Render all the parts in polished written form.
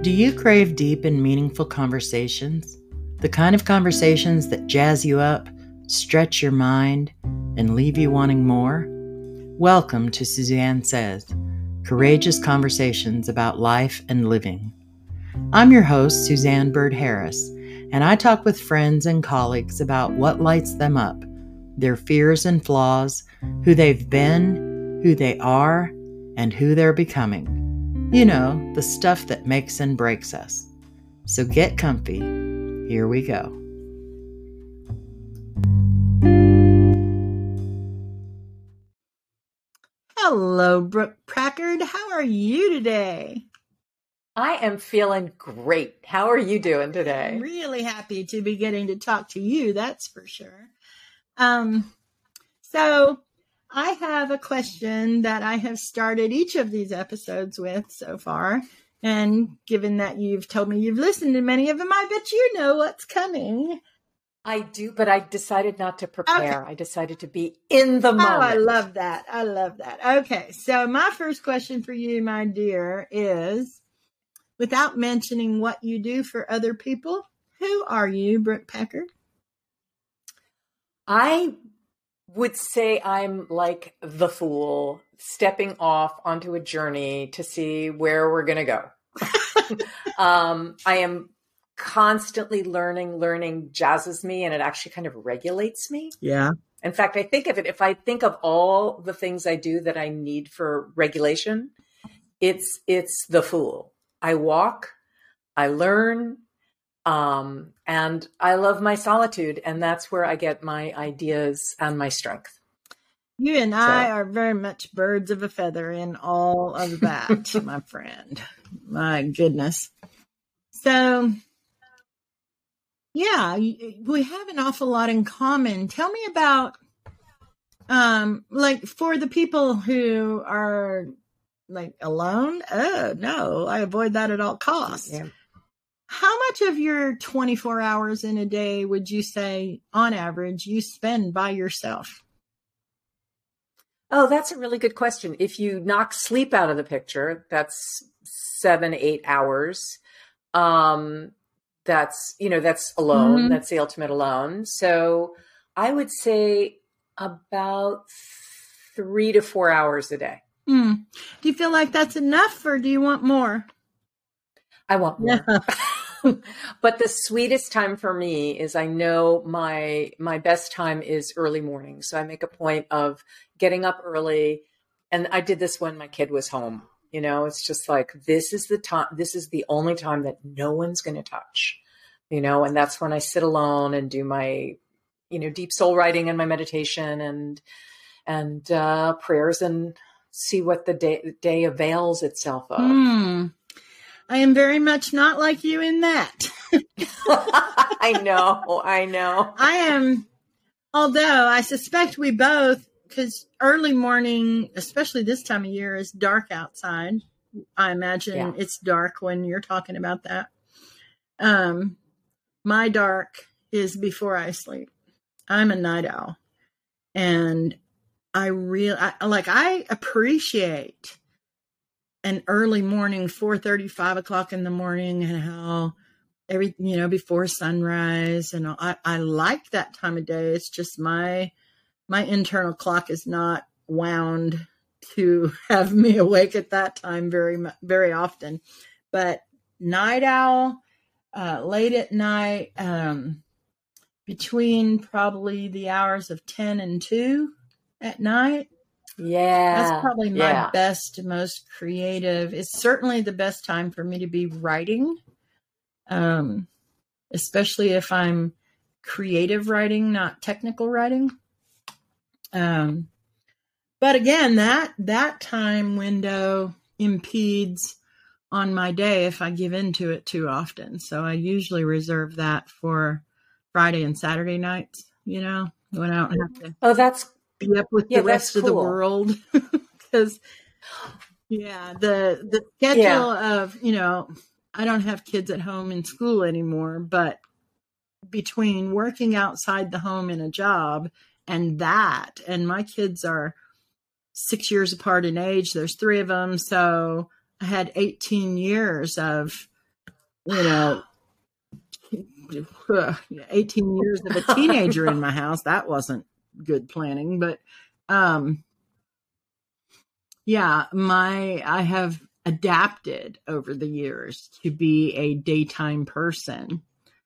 Do you crave deep and meaningful conversations? The kind of conversations that jazz you up, stretch your mind, and leave you wanting more? Welcome to Suzanne Says, courageous conversations about life and living. I'm your host, Suzanne Bird Harris, and I talk with friends and colleagues about what lights them up, their fears and flaws, who they've been, who they are, and who they're becoming. You know, the stuff that makes and breaks us. So get comfy. Here we go. Hello, Brooke Packard. How are you today? I am feeling great. How are you doing today? I'm really happy to be getting to talk to you, that's for sure. So I have a question that I have started each of these episodes with so far. And given that you've told me you've listened to many of them, I bet you know what's coming. I do, but I decided not to prepare. Okay. I decided to be in the moment. Oh, I love that. I love that. Okay, so my first question for you, my dear, is, without mentioning what you do for other people, who are you, Brooke Packard? I would say I'm like the fool stepping off onto a journey to see where we're going to go. I am constantly learning. Learning jazzes me, and it actually kind of regulates me. Yeah. In fact, I think of it, if I think of all the things I do that I need for regulation, it's the fool. I walk, I learn, and I love my solitude, and that's where I get my ideas and my strength. You and I are very much birds of a feather in all of that, my friend. My goodness. So, yeah, we have an awful lot in common. Tell me about, like, for the people who are, like, alone. Oh, no, I avoid that at all costs. Yeah. How much of your 24 hours in a day would you say, on average, you spend by yourself? Oh, that's a really good question. If you knock sleep out of the picture, that's 7-8 hours. That's alone. Mm-hmm. That's the ultimate alone. So I would say about 3 to 4 hours a day. Do you feel like that's enough, or do you want more? I want more. Yeah. But the sweetest time for me is, I know my best time is early morning. So I make a point of getting up early. And I did this when my kid was home. You know, it's just like, this is the time, this is the only time that no one's going to touch, you know, and that's when I sit alone and do my, deep soul writing and my meditation and prayers, and see what the day avails itself of. I am very much not like you in that. I know. I am, although I suspect we both, because early morning, especially this time of year, is dark outside. I imagine It's dark when you're talking about that. My dark is before I sleep. I'm a night owl. And I appreciate an early morning, 4:30, 5 o'clock in the morning, and how everything, before sunrise. And I like that time of day. It's just my internal clock is not wound to have me awake at that time very, very often. But night owl, late at night, between probably the hours of 10 and 2 at night. Yeah. That's probably my best, most creative. It's certainly the best time for me to be writing, especially if I'm creative writing, not technical writing. But again, that time window impedes on my day if I give into it too often. So I usually reserve that for Friday and Saturday nights, when I don't have to. Oh, that's be up with the rest of the world. Because, the schedule of, I don't have kids at home in school anymore, but between working outside the home in a job and my kids are 6 years apart in age, there's 3 of them. So I had 18 years of you know, 18 years of a teenager in my house. That wasn't good planning, but I have adapted over the years to be a daytime person.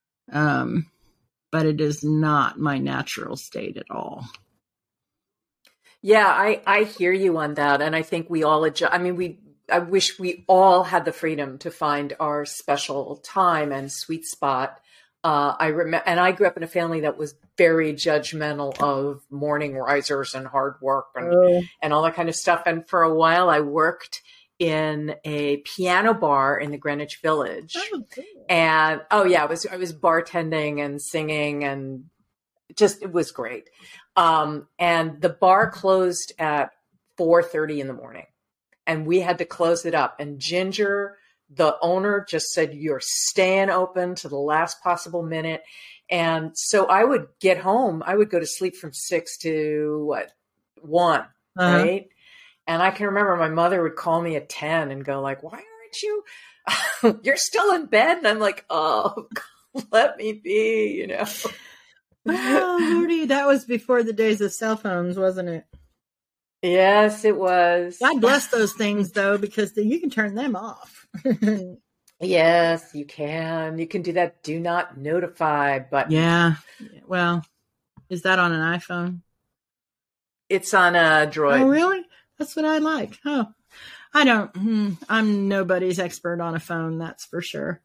But it is not my natural state at all. Yeah, I hear you on that. And I think we all adjust. I mean, I wish we all had the freedom to find our special time and sweet spot. I remember, and I grew up in a family that was very judgmental of morning risers and hard work and all that kind of stuff. And for a while, I worked in a piano bar in the Greenwich Village. Oh, cool. And I was bartending and singing, and it was great. And the bar closed at 4:30 in the morning, and we had to close it up. And Ginger, the owner, just said, "You're staying open to the last possible minute." And so I would get home. I would go to sleep from 6 to 1, right? And I can remember my mother would call me at 10 and go like, "Why aren't you, you're still in bed?" And I'm like, "Oh, let me be, you know." Oh, Lordy, that was before the days of cell phones, wasn't it? Yes, it was. God bless those things, though, because you can turn them off. Yes, you can. You can do that do not notify button. Yeah. Well, is that on an iPhone? It's on a Droid. Oh, really? That's what I like. Oh, I don't. I'm nobody's expert on a phone, that's for sure.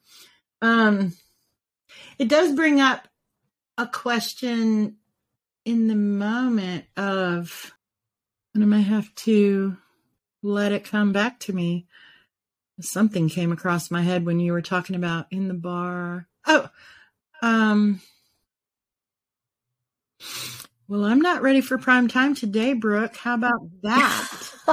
It does bring up a question in the moment of, and I might have to let it come back to me. Something came across my head when you were talking about in the bar. Oh, well, I'm not ready for prime time today, Brooke. How about that?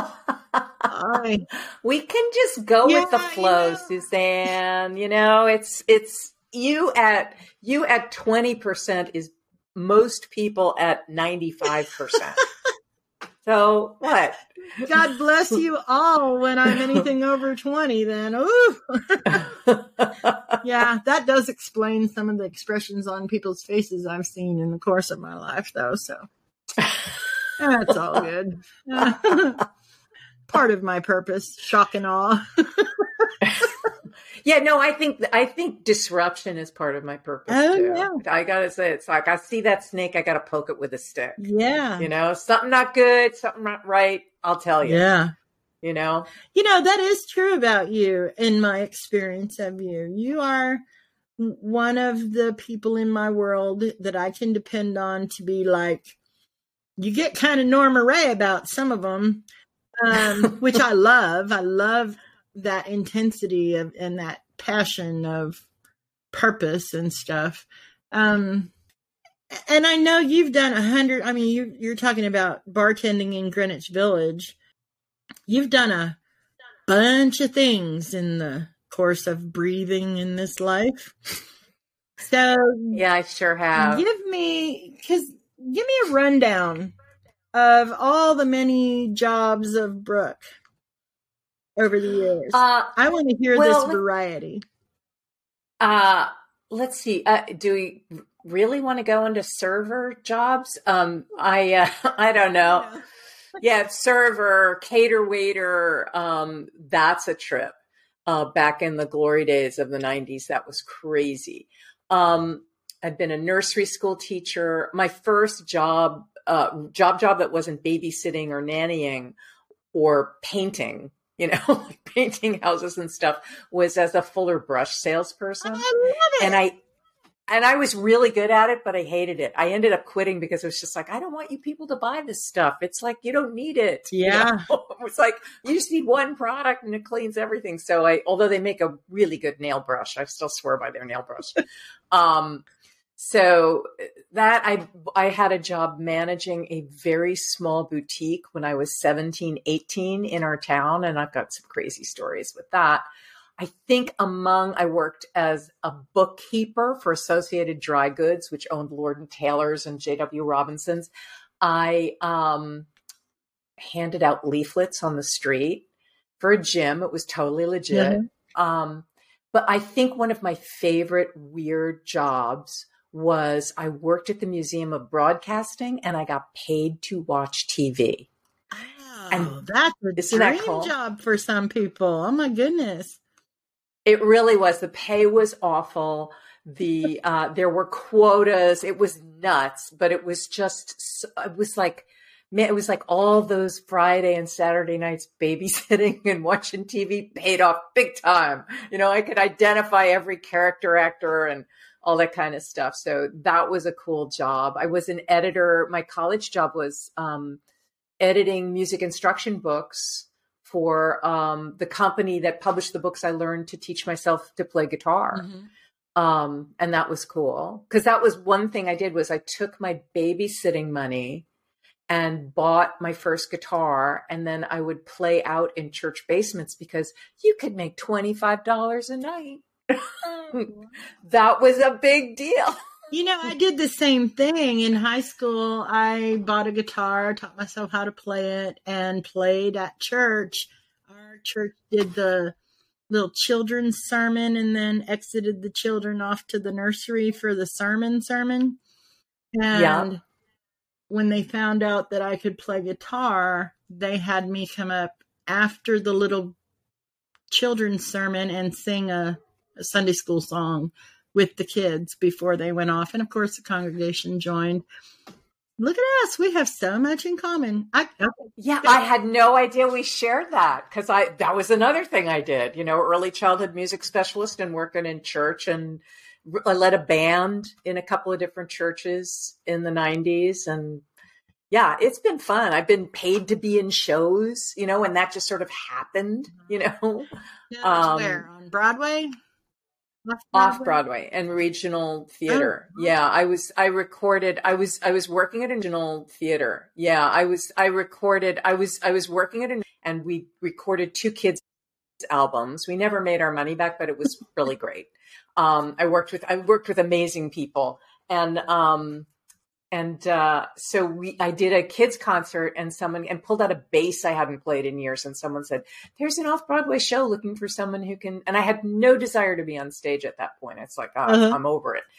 We can just go with the flow, Suzanne. You know, it's you at 20% is most people at 95%. So what? God bless you all when I'm anything over 20 then. Ooh. Yeah, that does explain some of the expressions on people's faces I've seen in the course of my life, though. So that's all good. Part of my purpose, shock and awe. Yeah, no, I think disruption is part of my purpose too. Yeah. I gotta say, it's like I see that snake, I gotta poke it with a stick. Yeah, you know, something not good, something not right. I'll tell you. Yeah, you know, that is true about you. In my experience of you, you are one of the people in my world that I can depend on to be like. You get kind of Norma Ray about some of them, which I love. I love that intensity and that passion of purpose and stuff. And I know you've done 100. I mean, you're talking about bartending in Greenwich Village. You've done a bunch of things in the course of breathing in this life. So yeah, I sure have. Give me a rundown of all the many jobs of Brooke over the years. I want to hear this variety. Let's see. Do we really want to go into server jobs? I don't know. Yeah, server, cater waiter. That's a trip. Back in the glory days of the 90s, that was crazy. I've been a nursery school teacher. My first job that wasn't babysitting or nannying or painting, like painting houses and stuff, was as a Fuller Brush salesperson. I love it. And I was really good at it, but I hated it. I ended up quitting because it was just like, I don't want you people to buy this stuff. It's like, you don't need it. Yeah. It's like, you just need one product and it cleans everything. So although they make a really good nail brush, I still swear by their nail brush. So that I had a job managing a very small boutique when I was 17, 18 in our town. And I've got some crazy stories with that. I think I worked as a bookkeeper for Associated Dry Goods, which owned Lord & Taylor's and J.W. Robinson's. I handed out leaflets on the street for a gym. It was totally legit. Mm-hmm. But I think one of my favorite weird jobs was I worked at the Museum of Broadcasting and I got paid to watch TV. Oh, And that's a dream cool? job for some people. Oh my goodness. It really was. The pay was awful. There were quotas. It was nuts, but it was just, it was like, man, it was like all those Friday and Saturday nights babysitting and watching TV paid off big time. You know, I could identify every character actor and all that kind of stuff. So that was a cool job. I was an editor. My college job was editing music instruction books for the company that published the books I learned to teach myself to play guitar. Mm-hmm. And that was cool because that was one thing I did was I took my babysitting money and bought my first guitar, and then I would play out in church basements because you could make $25 a night. That was a big deal. You know, I did the same thing in high school. I bought a guitar, taught myself how to play it, and played at church. Our church did the little children's sermon and then exited the children off to the nursery for the sermon. And when they found out that I could play guitar, they had me come up after the little children's sermon and sing a Sunday school song with the kids before they went off. And of course the congregation joined. Look at us. We have so much in common. I had no idea we shared that because that was another thing I did, you know, early childhood music specialist and working in church. And I led a band in a couple of different churches in the 90s. And yeah, it's been fun. I've been paid to be in shows, you know, and that just sort of happened, you know. Where? On Broadway? Off Broadway and regional theater. Oh. Yeah. I was working at a regional theater. Yeah. I was working at and we recorded 2 kids' albums. We never made our money back, but it was really great. I worked with amazing people so I did a kids concert and pulled out a bass I hadn't played in years. And someone said, there's an off-Broadway show looking for someone who can, and I had no desire to be on stage at that point. It's like, I'm over it.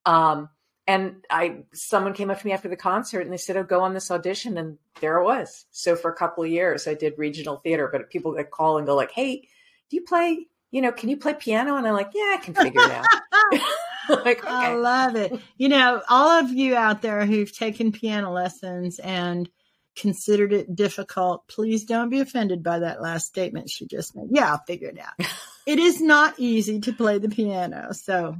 Someone came up to me after the concert and they said, oh, go on this audition. And there it was. So for a couple of years I did regional theater, but people that call and go like, hey, do you play, you know, can you play piano? And I'm like, yeah, I can figure it out. Like, okay. I love it. You know, all of you out there who've taken piano lessons and considered it difficult, please don't be offended by that last statement she just made. Yeah, I'll figure it out. It is not easy to play the piano. So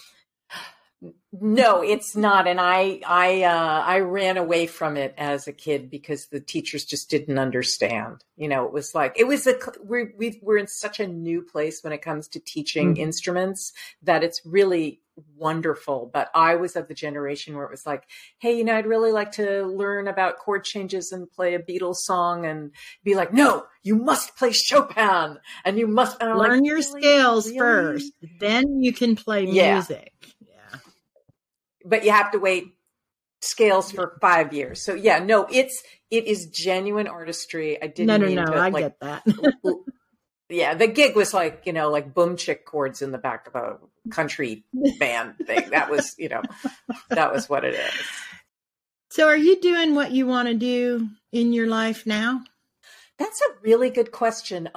no, it's not. And I ran away from it as a kid because the teachers just didn't understand. You know, we're in such a new place when it comes to teaching instruments that it's really wonderful. But I was of the generation where it was like, hey, you know, I'd really like to learn about chord changes and play a Beatles song and be like, no, you must play Chopin and you must learn your scales first. Then you can play music. But you have to wait scales for 5 years. So yeah, no, it is genuine artistry. I didn't mean to, I get that. Yeah, the gig was like, you know, like boom chick chords in the back of a country band thing. That was, you know, that was what it is. So are you doing what you want to do in your life now? That's a really good question.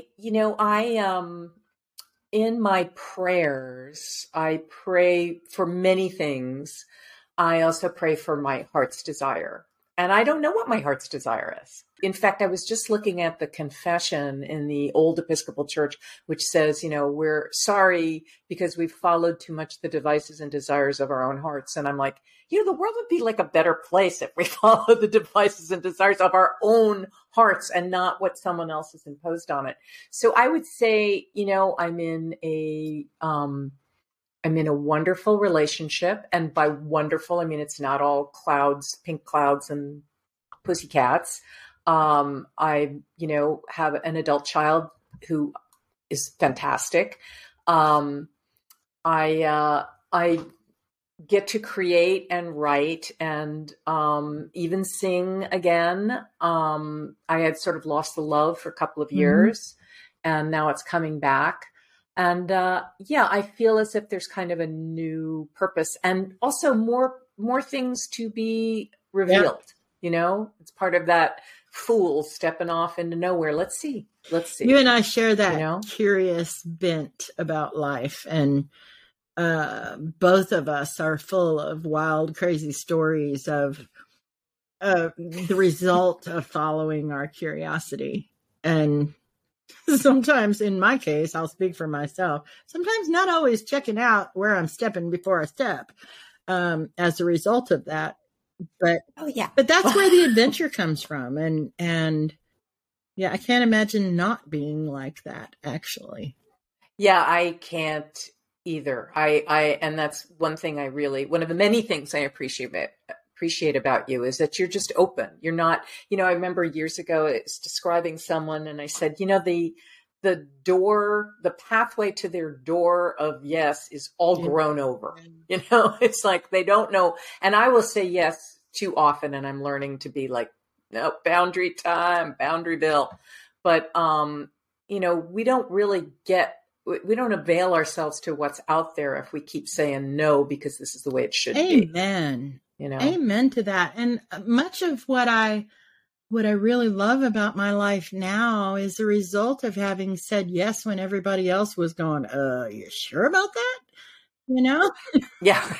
In my prayers, I pray for many things. I also pray for my heart's desire. And I don't know what my heart's desire is. In fact, I was just looking at the confession in the old Episcopal Church, which says, you know, we're sorry because we've followed too much the devices and desires of our own hearts. And I'm like, you know, the world would be like a better place if we follow the devices and desires of our own hearts and not what someone else has imposed on it. So I would say, you know, I'm in a wonderful relationship. And by wonderful, I mean, it's not all clouds, pink clouds and pussycats. I, you know, have an adult child who is fantastic. I get to create and write and even sing again. I had sort of lost the love for a couple of years and now it's coming back. And yeah, I feel as if there's kind of a new purpose and also more things to be revealed. It's part of that fool stepping off into nowhere. Let's see. You and I share that curious bent about life, and both of us are full of wild, crazy stories of the result of following our curiosity. And sometimes, in my case, I'll speak for myself, sometimes not always checking out where I'm stepping before I step as a result of that. But but that's where the adventure comes from. And yeah, I can't imagine not being like that, actually. Yeah, I can't either. And that's one thing one of the many things I appreciate about you is that you're just open. You're not, I remember years ago, it's describing someone and I said, the door, the pathway to their door of yes is all grown over. It's like they don't know. And I will say yes too often. And I'm learning to be like, no, boundary time, boundary bill. But, we don't avail ourselves to what's out there if we keep saying no, because this is the way it should be. Amen. Amen to that. And much of what I really love about my life now is the result of having said yes when everybody else was going, you sure about that? Yeah.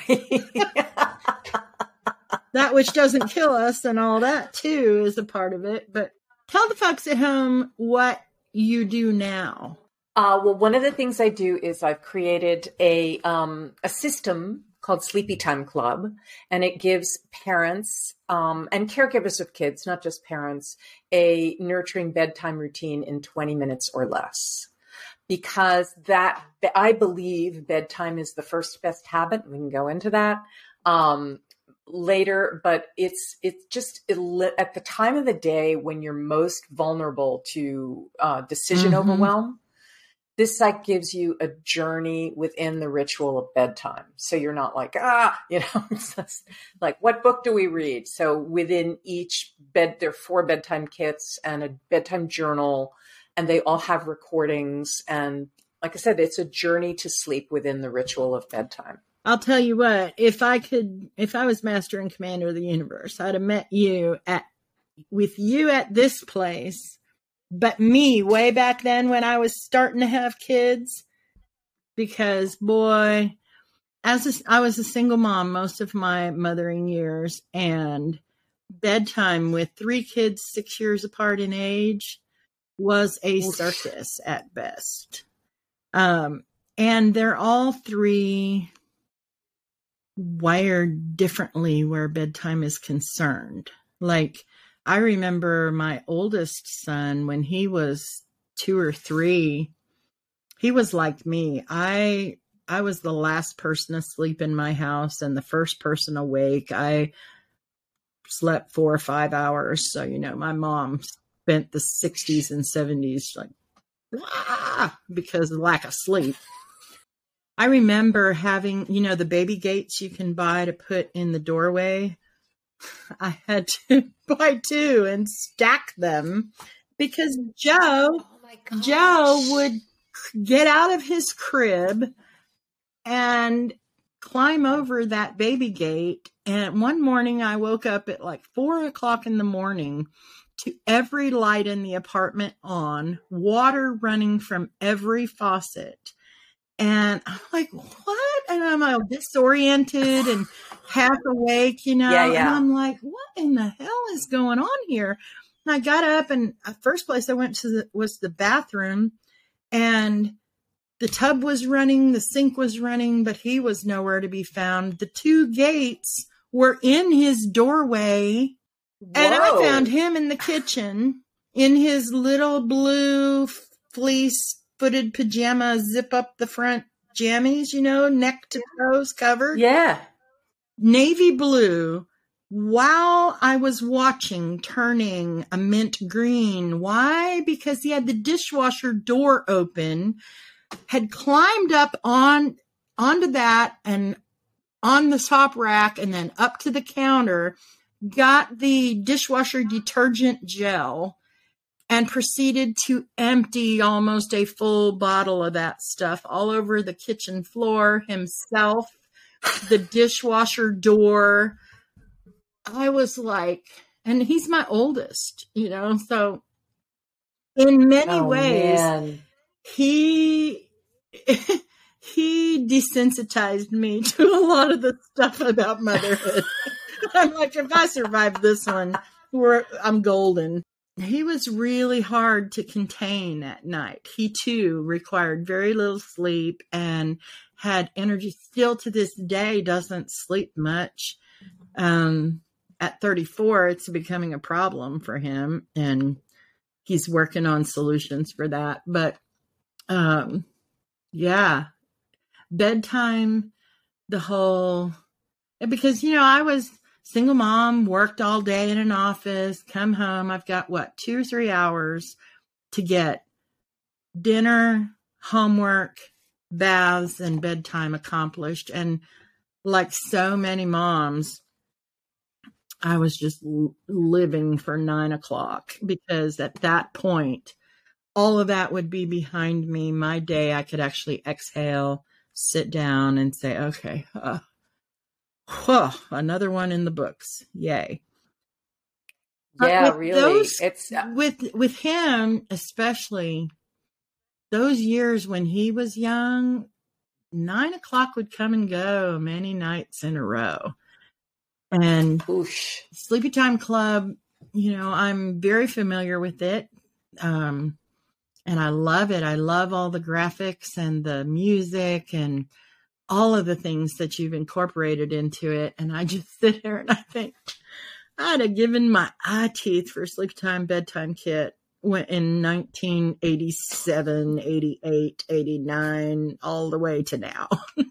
That which doesn't kill us and all that too is a part of it. But tell the folks at home what you do now. Well, one of the things I do is I've created a system called Sleepy Time Club, and it gives parents and caregivers of kids, not just parents, a nurturing bedtime routine in 20 minutes or less. Because I believe bedtime is the first best habit. We can go into that later, but it's just at the time of the day when you're most vulnerable to decision overwhelm. This gives you a journey within the ritual of bedtime. So you're not like, it's just like, what book do we read? So within each bed, there are 4 bedtime kits and a bedtime journal, and they all have recordings. And like I said, it's a journey to sleep within the ritual of bedtime. I'll tell you what, if I was master and commander of the universe, I'd have met you with you at this place. But me way back then when I was starting to have kids, because boy, I was a single mom most of my mothering years, and bedtime with 3 kids 6 years apart in age was a circus at best. And they're all 3 wired differently where bedtime is concerned. Like, I remember my oldest son, when he was 2 or 3, he was like me. I was the last person asleep in my house and the first person awake. I slept 4 or 5 hours. So, my mom spent the 60s and 70s like, because of lack of sleep. I remember having, the baby gates you can buy to put in the doorway. I had to buy 2 and stack them because Joe would get out of his crib and climb over that baby gate. And one morning I woke up at like 4:00 in the morning to every light in the apartment on, water running from every faucet. And I'm like, what? And I'm all disoriented and half awake, And I'm like, what in the hell is going on here? And I got up, and the first place I went to was the bathroom, and the tub was running, the sink was running, but he was nowhere to be found. The 2 gates were in his doorway. Whoa. And I found him in the kitchen in his little blue fleece-footed pajama, zip up the front jammies, neck to toes covered. Yeah. Navy blue, while I was watching, turning a mint green. Why? Because he had the dishwasher door open, had climbed up onto that and on the top rack and then up to the counter, got the dishwasher detergent gel and proceeded to empty almost a full bottle of that stuff all over the kitchen floor himself, the dishwasher door. I was like, and he's my oldest, so in many ways, man. he desensitized me to a lot of the stuff about motherhood. I'm like, if I survive this one, I'm golden. He was really hard to contain at night. He too required very little sleep and had energy. Still to this day, doesn't sleep much. At 34, it's becoming a problem for him, and he's working on solutions for that. But yeah, bedtime, because, I was single mom, worked all day in an office, come home. I've got 2 or 3 hours to get dinner, homework, baths, and bedtime accomplished. And like so many moms, I was just living for 9 o'clock, because at that point, all of that would be behind me. My day, I could actually exhale, sit down, and say, okay, another one in the books. Yay. Yeah, really. It's with him, especially those years when he was young, 9 o'clock would come and go many nights in a row. And Sleepy Time Club, I'm very familiar with it. And I love it. I love all the graphics and the music and all of the things that you've incorporated into it. And I just sit here and I think, I'd have given my eye teeth for Sleepy Time Bedtime Kit in 1987, 88, 89, all the way to now.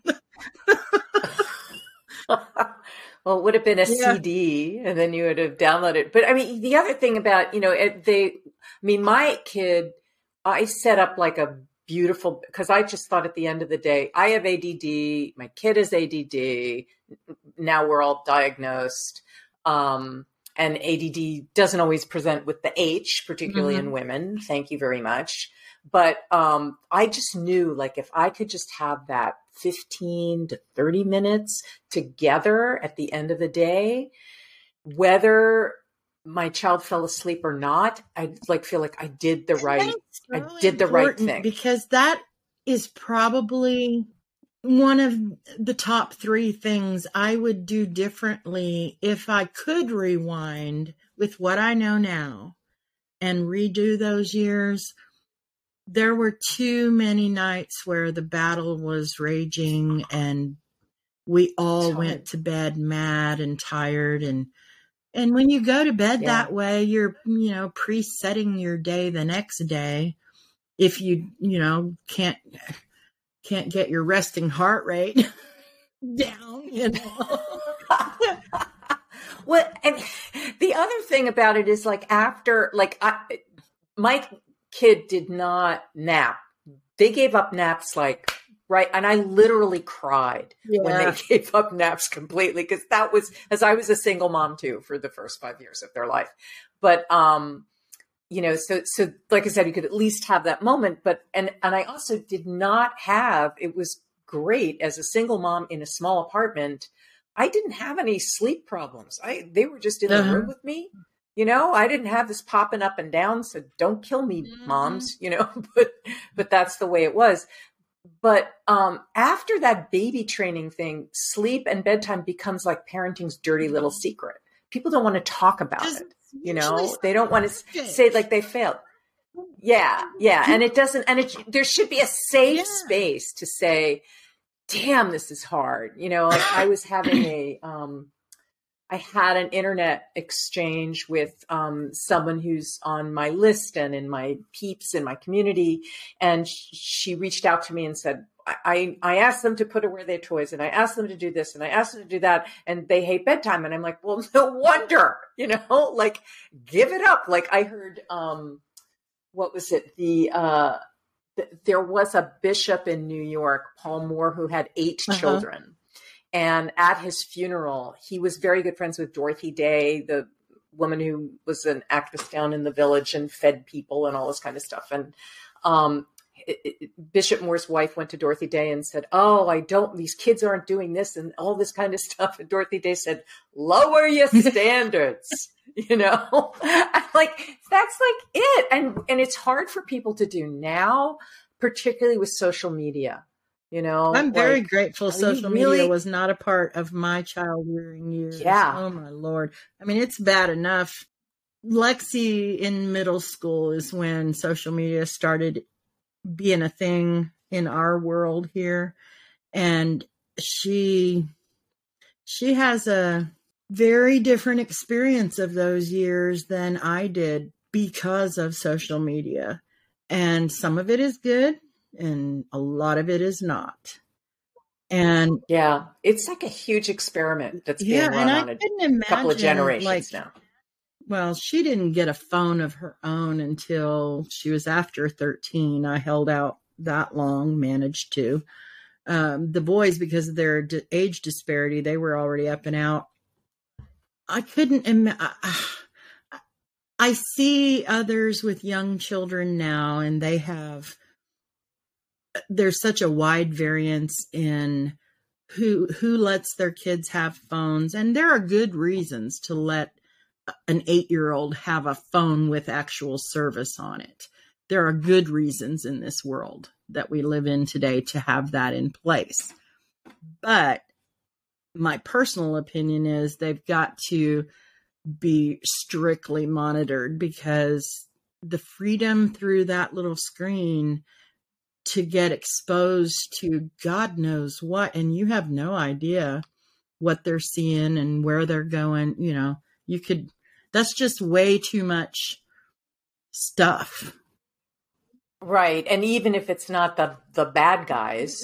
Well, it would have been a CD, and then you would have downloaded. But I mean, the other thing about, my kid, I set up like a beautiful, because I just thought at the end of the day, I have ADD, my kid is ADD, now we're all diagnosed. And ADD doesn't always present with the H, particularly in women. Thank you very much. But I just knew, like, if I could just have that 15 to 30 minutes together at the end of the day, whether my child fell asleep or not, I feel like I did the right thing. Because that is probably one of the top 3 things I would do differently if I could rewind with what I know now and redo those years. There were too many nights where the battle was raging and we all went to bed mad and tired. And when you go to bed that way, you're, presetting your day the next day. If you, can't get your resting heart rate down, Well, and the other thing about it is, like, after, my kid did not nap. They gave up naps, right. And I literally cried when they gave up naps completely, because that was, as I was a single mom too, for the first 5 years of their life. But, so like I said, you could at least have that moment, but, and I also did not have, it was great as a single mom in a small apartment. I didn't have any sleep problems. They were just in the room with me. I didn't have this popping up and down. So don't kill me, moms, but that's the way it was. But after that baby training thing, sleep and bedtime becomes like parenting's dirty little secret. People don't want to talk about it. They don't want to say like they failed. Yeah. And it doesn't, there should be a safe space to say, damn, this is hard. I was having I had an internet exchange with someone who's on my list and in my peeps in my community. And she reached out to me and said, I asked them to put away their toys, and I asked them to do this, and I asked them to do that, and they hate bedtime. And I'm like, well, no wonder, give it up. Like, I heard, what was it? There was a bishop in New York, Paul Moore, who had 8 children. And at his funeral, he was very good friends with Dorothy Day, the woman who was an actress down in the village and fed people and all this kind of stuff. And Bishop Moore's wife went to Dorothy Day and said, "Oh, these kids aren't doing this and all this kind of stuff." And Dorothy Day said, "Lower your standards." I'm like, that's like it. And it's hard for people to do now, particularly with social media. I'm very grateful social media was not a part of my child rearing years. Yeah. Oh my Lord. I mean, it's bad enough. Lexi in middle school is when social media started being a thing in our world here. And she has a very different experience of those years than I did because of social media. And some of it is good and a lot of it is not. And yeah, it's like a huge experiment that's being run on a couple of generations now. Well, she didn't get a phone of her own until she was after 13. I held out that long, managed to. The boys, because of their age disparity, they were already up and out. I couldn't I see others with young children now, and there's such a wide variance in who lets their kids have phones. And there are good reasons to let an 8-year-old have a phone with actual service on it. There are good reasons in this world that we live in today to have that in place. But my personal opinion is they've got to be strictly monitored, because the freedom through that little screen to get exposed to God knows what, and you have no idea what they're seeing and where they're going, that's just way too much stuff. Right. And even if it's not the bad guys,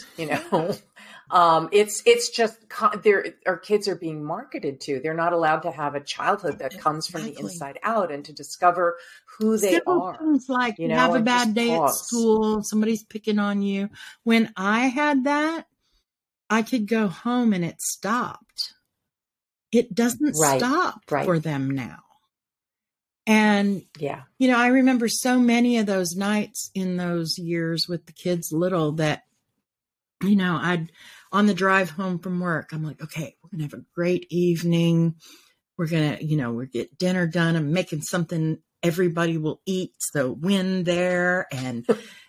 it's just our kids are being marketed to. They're not allowed to have a childhood that comes from the inside out and to discover who they are. Things like you have a bad day at school, somebody's picking on you. When I had that, I could go home and it stopped. It doesn't stop for them now. And, I remember so many of those nights in those years with the kids little that, I'd on the drive home from work, I'm like, okay, we're going to have a great evening. We're going to, we'll get dinner done. I'm making something everybody will eat. So win there and,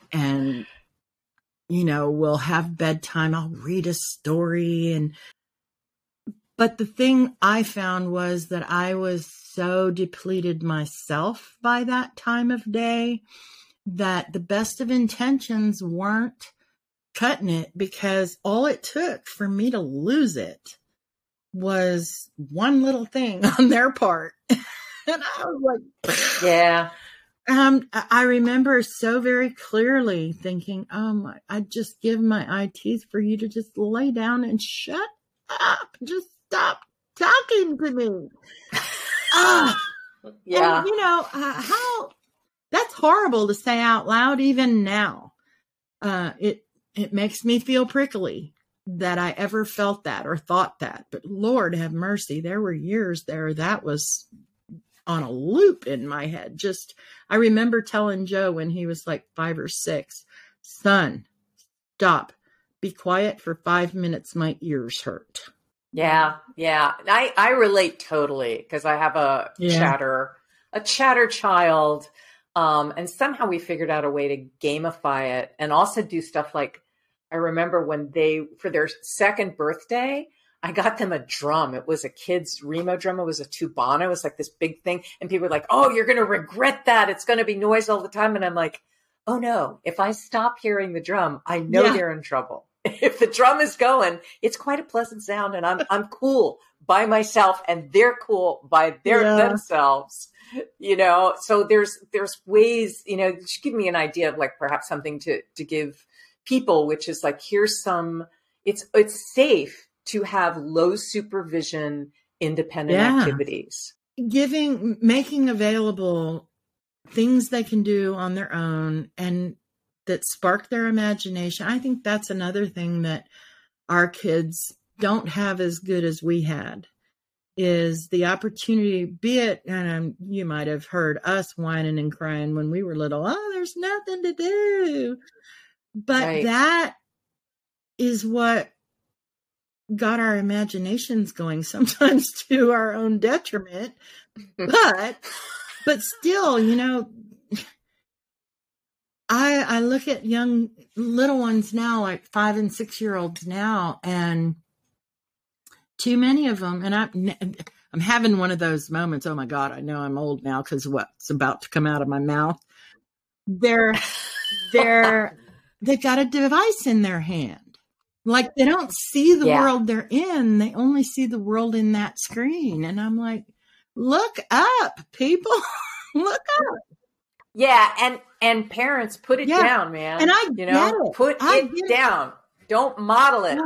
we'll have bedtime. I'll read a story. But the thing I found was that I was so depleted myself by that time of day that the best of intentions weren't cutting it, because all it took for me to lose it was one little thing on their part. And I was like, yeah. I remember so very clearly thinking, I'd just give my eye teeth for you to just lay down and shut up. Just stop talking to me. Yeah. And, how that's horrible to say out loud even now. It makes me feel prickly that I ever felt that or thought that. But Lord have mercy, there were years there that was on a loop in my head. I remember telling Joe when he was like 5 or 6, son, stop, be quiet for 5 minutes. My ears hurt. Yeah. Yeah. I relate totally, because I have a chatter child. And somehow we figured out a way to gamify it and also do stuff like, I remember when for their second birthday, I got them a drum. It was a kid's Remo drum. It was a tubana. It was like this big thing. And people were like, oh, you're going to regret that. It's going to be noise all the time. And I'm like, oh no, if I stop hearing the drum, I know they're in trouble. If the drum is going, it's quite a pleasant sound, and I'm cool by myself and they're cool by themselves, so there's ways, just give me an idea of like perhaps something to give people, which is like, here's it's safe to have low supervision, independent activities. Making available things they can do on their own and that spark their imagination. I think that's another thing that our kids don't have as good as we had, is the opportunity, be it, and you might have heard us whining and crying when we were little, oh, there's nothing to do. But Right. that is what got our imaginations going, sometimes to our own detriment. But still, you know, I look at young little ones now, like 5 and 6 year olds now, and too many of them, and I'm having one of those moments. Oh my God, I know I'm old now because what's about to come out of my mouth. They've got a device in their hand. Like they don't see the world they're in. They only see the world in that screen. And I'm like, look up, people. Look up. Yeah, and parents, put it down, man. And I put it down. Don't model it.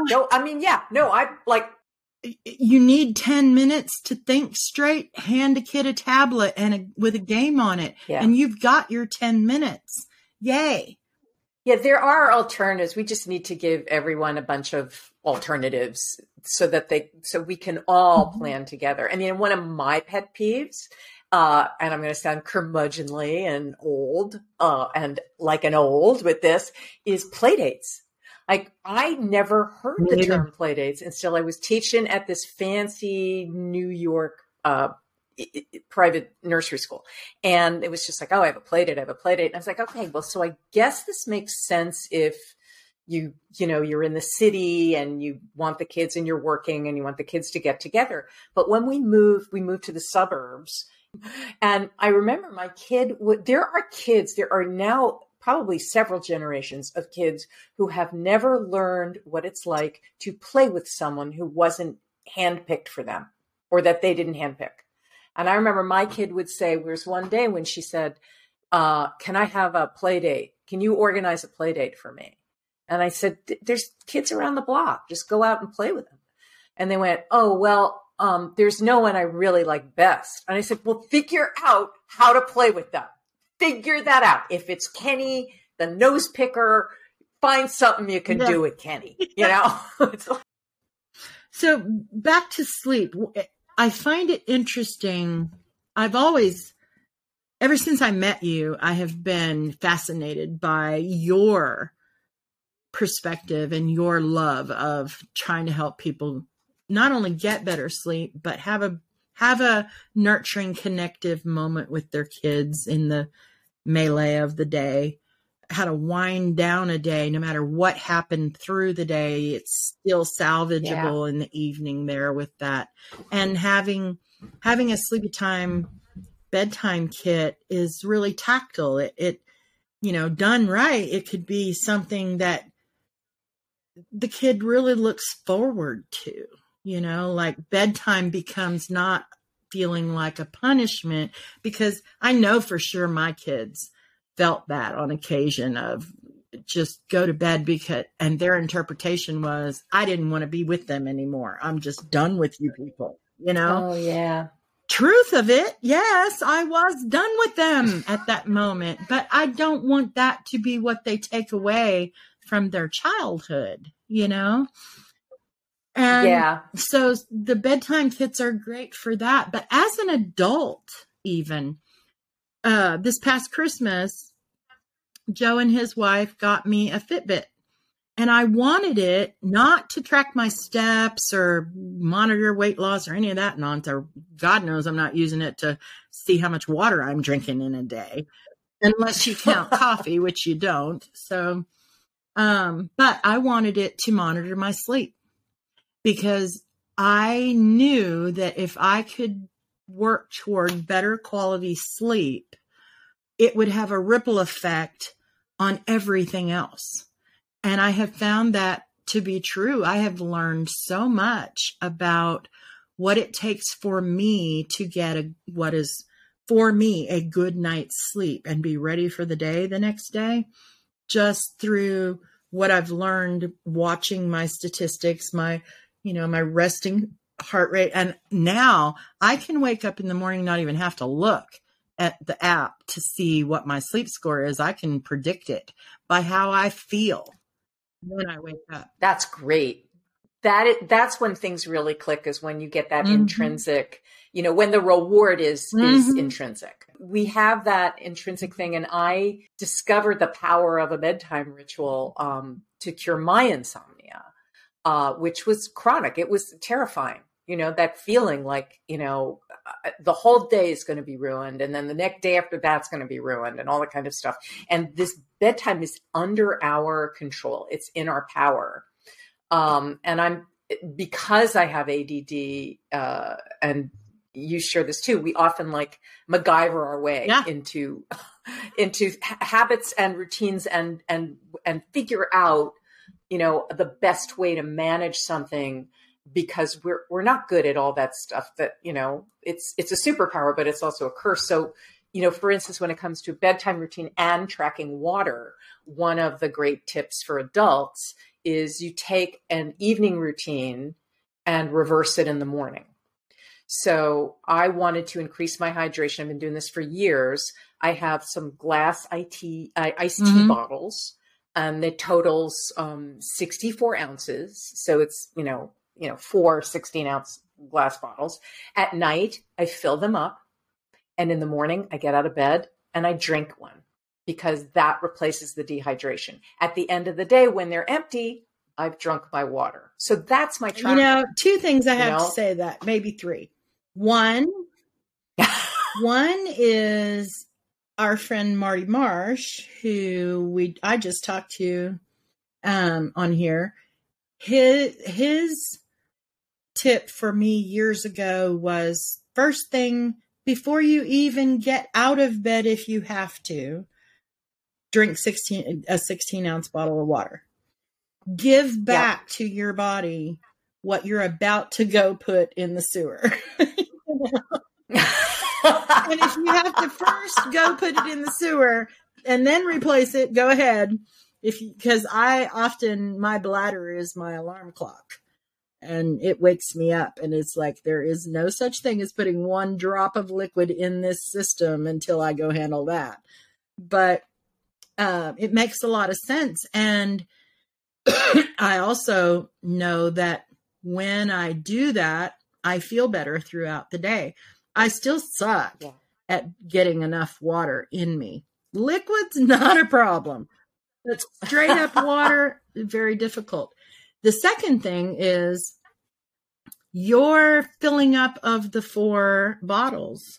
You need 10 minutes to think straight. Hand a kid a tablet with a game on it, and you've got your 10 minutes. Yay. Yeah, there are alternatives. We just need to give everyone a bunch of alternatives so we can all plan together. I mean, one of my pet peeves, and I'm going to sound curmudgeonly and old, and like an old with this, is play dates. Like, I never heard the term play dates until I was teaching at this fancy New York private nursery school. And it was just like, oh, I have a play date. And I was like, okay, well, so I guess this makes sense if you're in the city and you want the kids and you're working and you want the kids to get together. But when we moved to the suburbs, and I remember my kid there are now probably several generations of kids who have never learned what it's like to play with someone who wasn't handpicked for them or that they didn't handpick. And I remember my kid would say, there's one day when she said, can I have a play date? Can you organize a play date for me? And I said, there's kids around the block. Just go out and play with them. And they went, oh, well, there's no one I really like best. And I said, well, figure out how to play with them. Figure that out. If it's Kenny, the nose picker, find something you can do with Kenny, you know? So back to sleep. I find it interesting. Ever since I met you, I have been fascinated by your perspective and your love of trying to help people not only get better sleep, but have a nurturing, connective moment with their kids in the melee of the day, how to wind down a day, no matter what happened through the day, it's still salvageable in the evening there with that. And having a sleepy time bedtime kit is really tactile. It done right, it could be something that the kid really looks forward to, like bedtime becomes not feeling like a punishment, because I know for sure my kids felt that on occasion of just go to bed and their interpretation was, I didn't want to be with them anymore. I'm just done with you people, Oh yeah. Truth of it. Yes, I was done with them at that moment, but I don't want that to be what they take away from their childhood, And so the bedtime kits are great for that. But as an adult, even this past Christmas, Joe and his wife got me a Fitbit, and I wanted it not to track my steps or monitor weight loss or any of that nonsense. God knows I'm not using it to see how much water I'm drinking in a day, unless you count coffee, which you don't. So, but I wanted it to monitor my sleep, because I knew that if I could work toward better quality sleep, it would have a ripple effect on everything else. And I have found that to be true. I have learned so much about what it takes for me to get what is for me a good night's sleep and be ready for the day the next day, just through what I've learned watching my statistics, my resting heart rate. And now I can wake up in the morning, not even have to look at the app to see what my sleep score is. I can predict it by how I feel when I wake up. That's great. that's when things really click, is when you get that intrinsic, when the reward is intrinsic. We have that intrinsic thing. And I discovered the power of a bedtime ritual to cure my insomnia, which was chronic. It was terrifying. That feeling like, the whole day is going to be ruined. And then the next day after that's going to be ruined and all that kind of stuff. And this bedtime is under our control. It's in our power. And because I have ADD, and you share this too, we often like MacGyver our way into habits and routines and figure out, the best way to manage something, because we're not good at all that stuff that, it's a superpower, but it's also a curse. So, for instance, when it comes to bedtime routine and tracking water, one of the great tips for adults is you take an evening routine and reverse it in the morning. So I wanted to increase my hydration. I've been doing this for years. I have some glass iced tea bottles, and it totals 64 ounces. So it's, 4 16-ounce glass bottles. At night, I fill them up. And in the morning, I get out of bed and I drink one, because that replaces the dehydration. At the end of the day, when they're empty, I've drunk my water. So that's my tracker. Two things I have to say that, maybe three. One is our friend Marty Marsh, who I just talked to on here. His tip for me years ago was, first thing, before you even get out of bed, if you have to, drink a 16-ounce bottle of water. Give back to your body what you're about to go put in the sewer. And if you have to first go put it in the sewer and then replace it, go ahead. Because my bladder is my alarm clock, and it wakes me up, and it's like, there is no such thing as putting one drop of liquid in this system until I go handle that. But it makes a lot of sense. And I also know that when I do that, I feel better throughout the day. I still suck at getting enough water in me. Liquid's not a problem. But straight up water, very difficult. The second thing is your filling up of the 4 bottles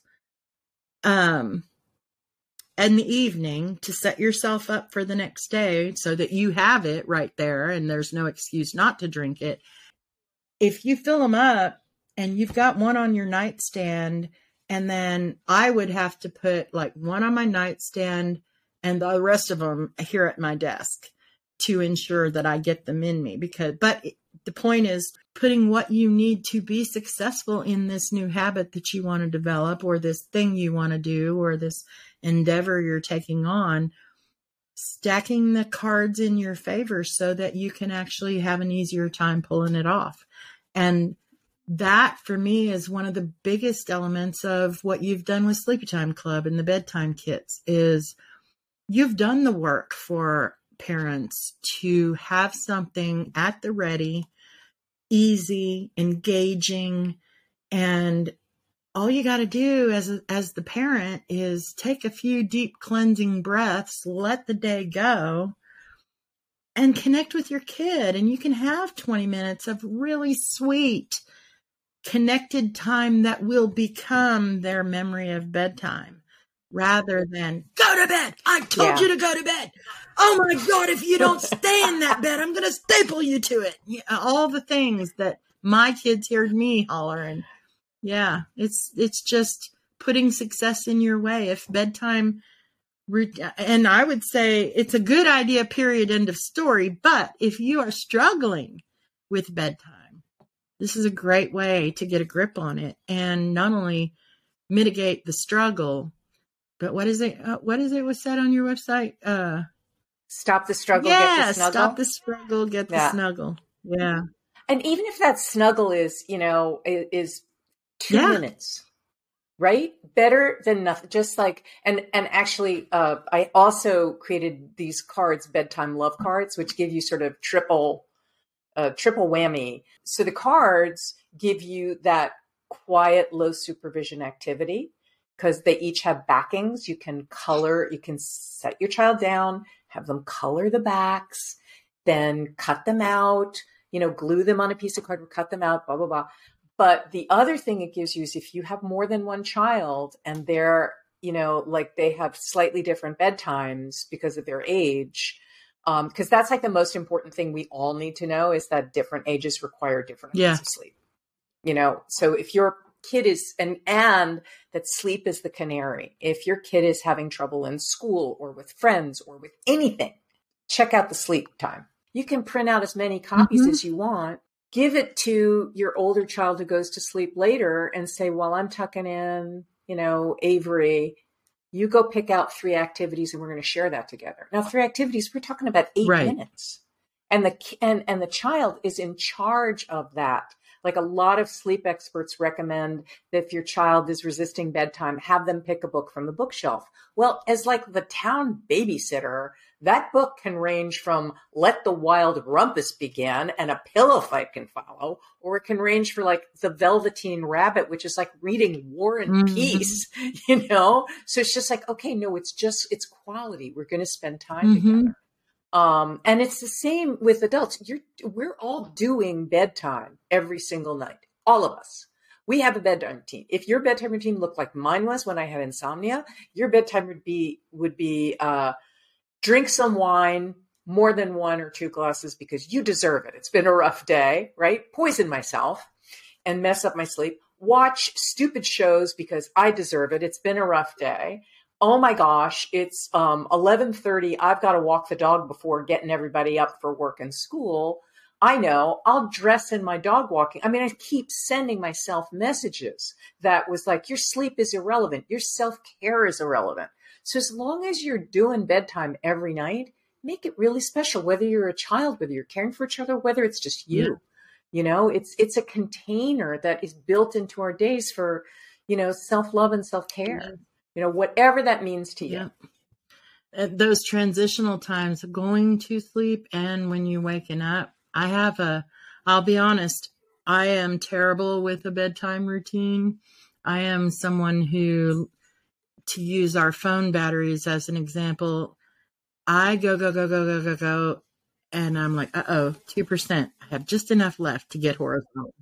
in the evening to set yourself up for the next day so that you have it right there and there's no excuse not to drink it. If you fill them up and you've got one on your nightstand, and then I would have to put like one on my nightstand and the rest of them here at my desk to ensure that I get them in me. But the point is putting what you need to be successful in this new habit that you want to develop, or this thing you want to do, or this endeavor you're taking on, stacking the cards in your favor so that you can actually have an easier time pulling it off. And that for me is one of the biggest elements of what you've done with Sleepy Time Club and the bedtime kits, is you've done the work for parents to have something at the ready, easy, engaging, and all you got to do as the parent is take a few deep cleansing breaths, let the day go, and connect with your kid. And you can have 20 minutes of really sweet, connected time that will become their memory of bedtime, rather than go to bed. I told you to go to bed. Oh my God, if you don't stay in that bed, I'm going to staple you to it. All the things that my kids heard me holler. And it's just putting success in your way. If bedtime, and I would say it's a good idea, period, end of story. But if you are struggling with bedtime, this is a great way to get a grip on it and not only mitigate the struggle, but what is it was said on your website? Stop the struggle, get the snuggle. Stop the struggle, get the snuggle. Yeah. And even if that snuggle is 2 minutes, right? Better than nothing. Just like, and actually, I also created these cards, bedtime love cards, which give you sort of triple a triple whammy. So the cards give you that quiet, low supervision activity because they each have backings. You can set your child down, have them color the backs, then cut them out, glue them on a piece of cardboard, cut them out, blah, blah, blah. But the other thing it gives you is if you have more than one child and they're, like they have slightly different bedtimes because of their age, because that's like the most important thing we all need to know is that different ages require different amounts of sleep. So if your kid is, and that sleep is the canary. If your kid is having trouble in school or with friends or with anything, check out the sleep time. You can print out as many copies as you want, give it to your older child who goes to sleep later and say, while I'm tucking in, Avery, you go pick out 3 activities and we're going to share that together. Now, 3 activities, we're talking about 8 minutes. And the child is in charge of that. Like a lot of sleep experts recommend that if your child is resisting bedtime, have them pick a book from the bookshelf. Well, as like the town babysitter, that book can range from Let the Wild Rumpus Begin and A Pillow Fight can follow, or it can range for like The Velveteen Rabbit, which is like reading War and Peace, So it's just like, okay, no, it's quality. We're going to spend time together. And it's the same with adults. We're all doing bedtime every single night. All of us. We have a bedtime routine. If your bedtime routine looked like mine was when I had insomnia, your bedtime would be drink some wine, more than 1 or 2 glasses because you deserve it. It's been a rough day, right? Poison myself and mess up my sleep. Watch stupid shows because I deserve it. It's been a rough day. Oh my gosh, it's 11:30. I've got to walk the dog before getting everybody up for work and school. I know, I'll dress in my dog walking. I mean, I keep sending myself messages that was like, your sleep is irrelevant. Your self-care is irrelevant. So as long as you're doing bedtime every night, make it really special, whether you're a child, whether you're caring for a child, or whether it's just you. It's a container that is built into our days for, self-love and self-care. Whatever that means to you. Those transitional times of going to sleep and when you're waking up, I'll be honest, I am terrible with a bedtime routine. I am someone who, to use our phone batteries as an example, I go, and I'm like, 2%. I have just enough left to get horizontal.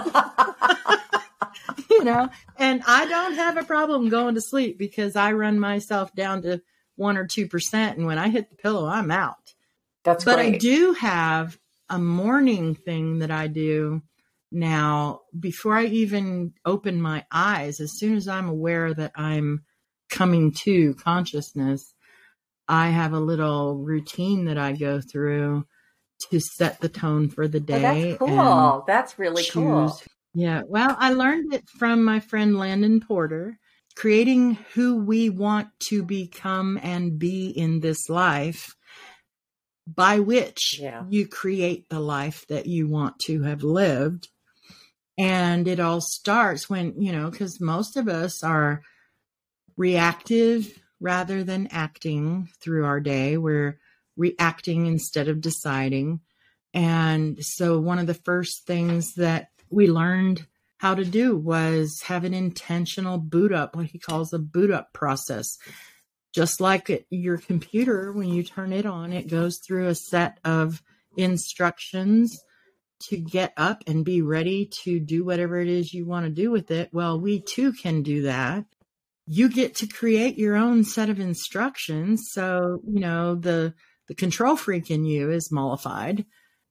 And I don't have a problem going to sleep because I run myself down to 1 or 2%. And when I hit the pillow, I'm out. But I do have a morning thing that I do now before I even open my eyes. As soon as I'm aware that I'm coming to consciousness, I have a little routine that I go through to set the tone for the day. Oh, that's cool. That's really cool. Yeah. Well, I learned it from my friend Landon Porter. Creating who we want to become and be in this life, by which you create the life that you want to have lived. And it all starts when, because most of us are reactive rather than acting through our day. We're reacting instead of deciding. And so one of the first things that we learned how to do was have an intentional boot up, what he calls a boot up process. Just like your computer, when you turn it on, it goes through a set of instructions to get up and be ready to do whatever it is you want to do with it. Well, we too can do that. You get to create your own set of instructions. So, the control freak in you is mollified.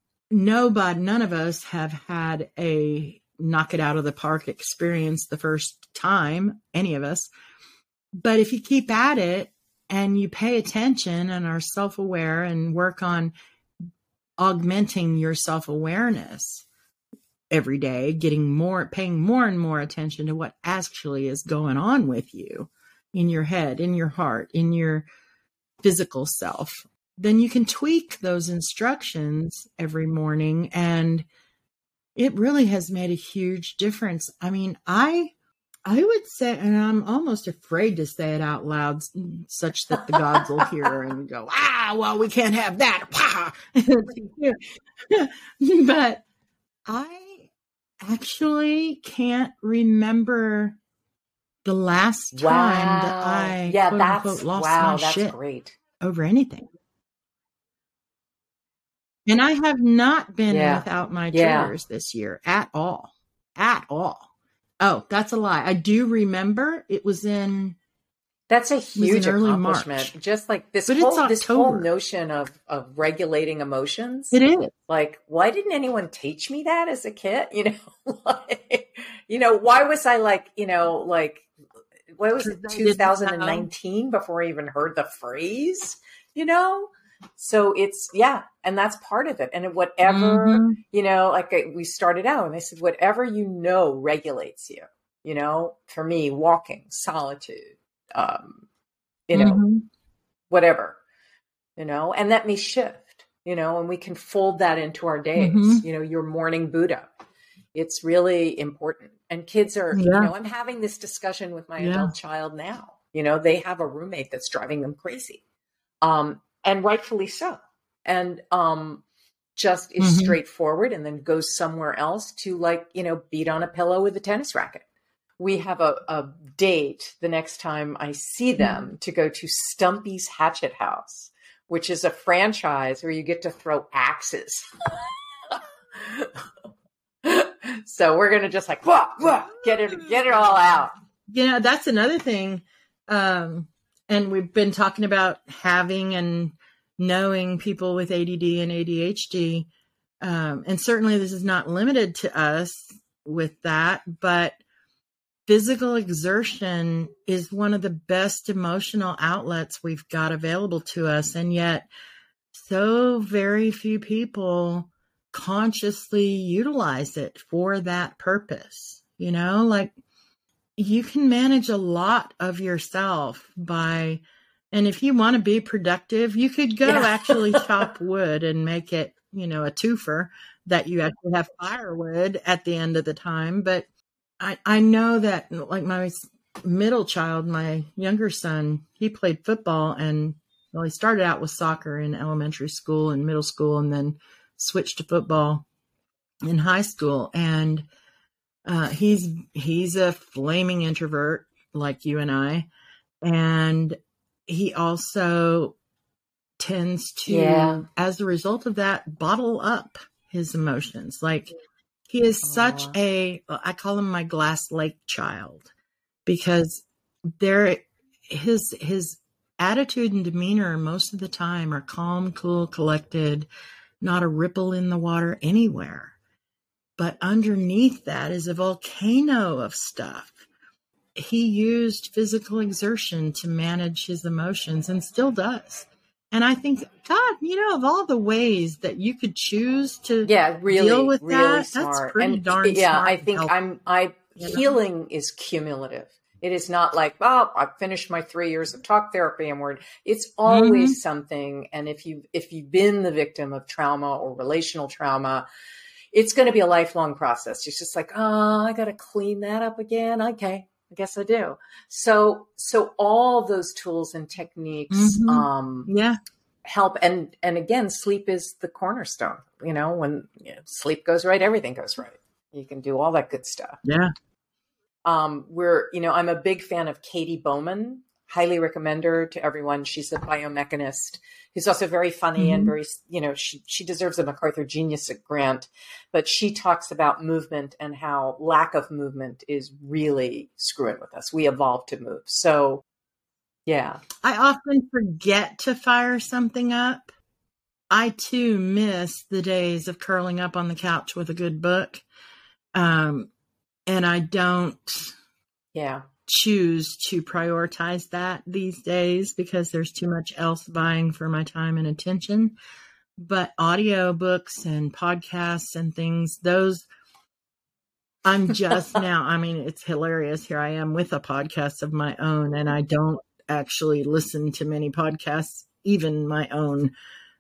None of us have had a knock it out of the park experience the first time, any of us. But if you keep at it and you pay attention and are self-aware and work on augmenting your self-awareness every day, paying more and more attention to what actually is going on with you in your head, in your heart, in your physical self, then you can tweak those instructions every morning. And it really has made a huge difference. I mean, I I would say, and I'm almost afraid to say it out loud, such that the gods will hear and go, well, we can't have that. But I actually can't remember the last time that I quote unquote lost my shit great. over anything. And I have not been without my triggers this year at all. At all. Oh, that's a lie. I do remember it was in. That's a huge accomplishment. March. Just like this whole notion of regulating emotions. It is. Like, why didn't anyone teach me that as a kid? Why was I why was it 2019 before I even heard the phrase, So it's, and that's part of it. And whatever, we started out and I said, whatever, regulates you, for me, walking, solitude, whatever, and that may shift, and we can fold that into our days, your morning Buddha. It's really important. And kids are, I'm having this discussion with my adult child now, they have a roommate that's driving them crazy. And rightfully so. And just is straightforward and then goes somewhere else to beat on a pillow with a tennis racket. We have a date the next time I see them to go to Stumpy's Hatchet House, which is a franchise where you get to throw axes. So we're going to just get it all out. That's another thing. And we've been talking about having and knowing people with ADD and ADHD. And certainly this is not limited to us with that, but physical exertion is one of the best emotional outlets we've got available to us. And yet so very few people consciously utilize it for that purpose. You can manage a lot of yourself by, and if you want to be productive, you could go actually chop wood and make it, a twofer that you actually have firewood at the end of the time. But I know that like my middle child, my younger son, he played football and he started out with soccer in elementary school and middle school and then switched to football in high school. And he's a flaming introvert like you and I. And he also tends to, as a result of that, bottle up his emotions. Like he is such I call him my glass lake child because his attitude and demeanor most of the time are calm, cool, collected, not a ripple in the water anywhere. But underneath that is a volcano of stuff. He used physical exertion to manage his emotions and still does. And I think, God, of all the ways that you could choose to deal with that, smart. That's pretty and darn smart. Yeah, I think healing is cumulative. It is not like, I've finished my 3 years of talk therapy and it's always something. And if you've been the victim of trauma or relational trauma, it's going to be a lifelong process. It's just like, I got to clean that up again. Okay. I guess I do. So all those tools and techniques, help. And again, sleep is the cornerstone, when sleep goes right, everything goes right. You can do all that good stuff. Yeah. I'm a big fan of Katie Bowman. Highly recommend her to everyone. She's a biomechanist who's also very funny and very, she deserves a MacArthur Genius Grant, but she talks about movement and how lack of movement is really screwing with us. We evolved to move. So, yeah. I often forget to fire something up. I too miss the days of curling up on the couch with a good book. And I don't choose to prioritize that these days because there's too much else vying for my time and attention. But audiobooks and podcasts and things, those I'm just now, it's hilarious. Here I am with a podcast of my own and I don't actually listen to many podcasts, even my own,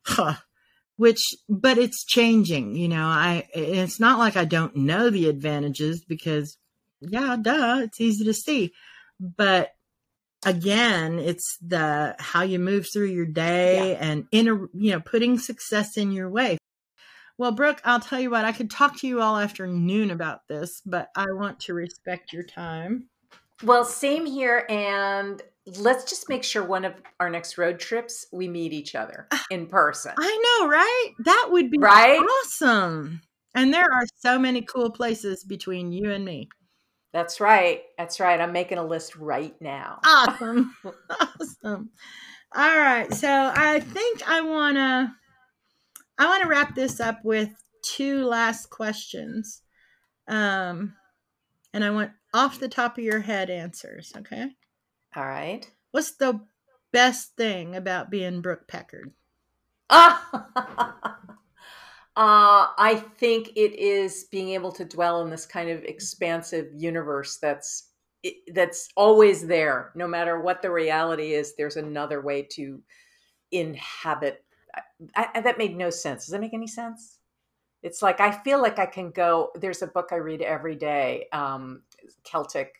but it's changing, it's not like I don't know the advantages because yeah, duh, it's easy to see. But again, it's the how you move through your day and putting success in your way. Well, Brooke, I'll tell you what, I could talk to you all afternoon about this, but I want to respect your time. Well, same here. And let's just make sure one of our next road trips, we meet each other in person. I know, right? That would be awesome. And there are so many cool places between you and me. That's right. That's right. I'm making a list right now. Awesome. Awesome. All right. So I think I want to wrap this up with 2 last questions. And I want off the top of your head answers. Okay. All right. What's the best thing about being Brooke Peckard? I think it is being able to dwell in this kind of expansive universe that's always there. No matter what the reality is, there's another way to inhabit. That made no sense. Does that make any sense? It's like, I feel like I can go, there's a book I read every day, Celtic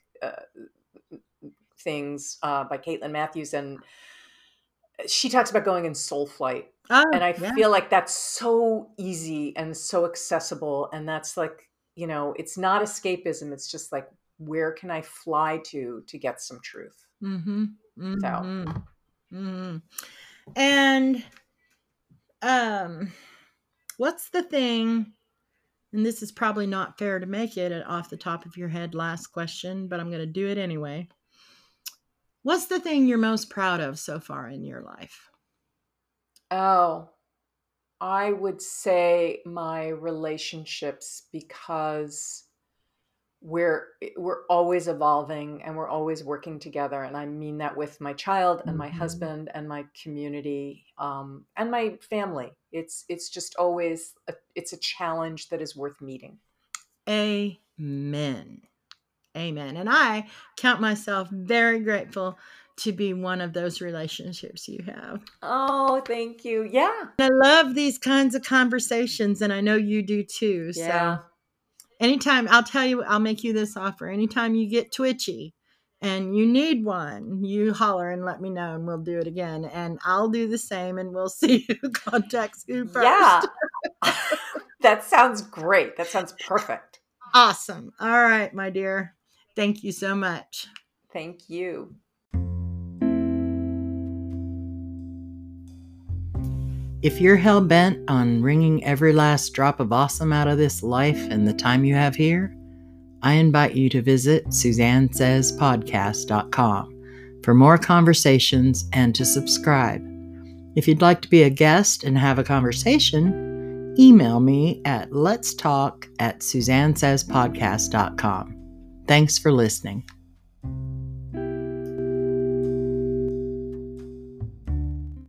things by Caitlin Matthews, and she talks about going in soul flight. And I feel like that's so easy and so accessible. And that's like, it's not escapism. It's just like, where can I fly to get some truth? Mm-hmm. Mm-hmm. So. Mm-hmm. And what's the thing, and this is probably not fair to make it an off the top of your head last question, but I'm going to do it anyway. What's the thing you're most proud of so far in your life? Oh, I would say my relationships, because we're always evolving and we're always working together. And I mean that with my child and my husband and my community and my family. It's just always, it's a challenge that is worth meeting. Amen. Amen. And I count myself very grateful to be one of those relationships you have. Oh, thank you. Yeah. I love these kinds of conversations, and I know you do too. Yeah. So anytime, I'll make you this offer. Anytime you get twitchy and you need one, you holler and let me know, and we'll do it again. And I'll do the same, and we'll see who contacts who first. Yeah. That sounds great. That sounds perfect. Awesome. All right, my dear. Thank you so much. Thank you. If you're hell-bent on wringing every last drop of awesome out of this life and the time you have here, I invite you to visit SuzanneSaysPodcast.com for more conversations and to subscribe. If you'd like to be a guest and have a conversation, email me at letstalk@SuzanneSaysPodcast.com. Thanks for listening.